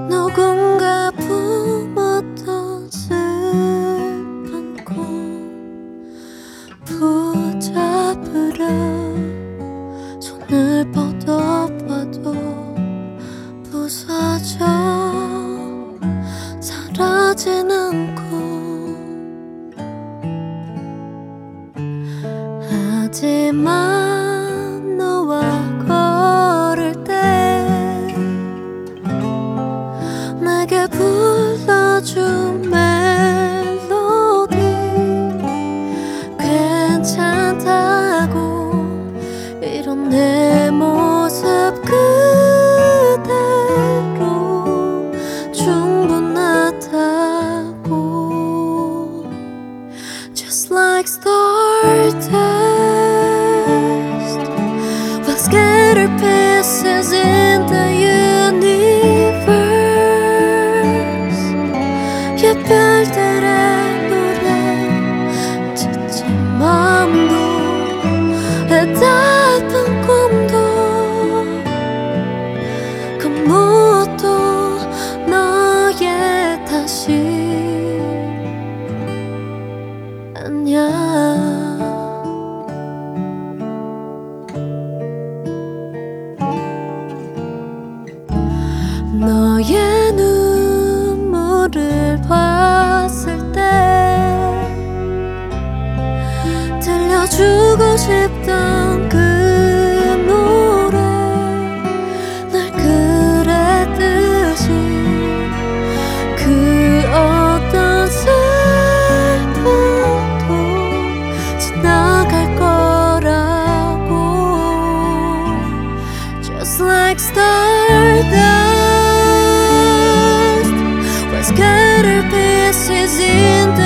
누군가 품었던 슬픈 꿈 붙잡으려 손을 뻗어봐도 부서져 사라진 않고 하지만 너와 걸을 때 내게 불러준 멜로디 괜찮다고 이런 내 모습 그대로 충분하다고 Just like stardust We'll scatter pieces in the universe 이 별들의 노래 지친 맘도 해답은 꿈도 그 무엇도 너의 탓이 아니야 너의 눈물을 봤을 때 들려주고 싶던 그 노래 날 그랬듯이 그 어떤 슬픔도 지나갈 거라고 Just like stardust We'll scatter pieces in the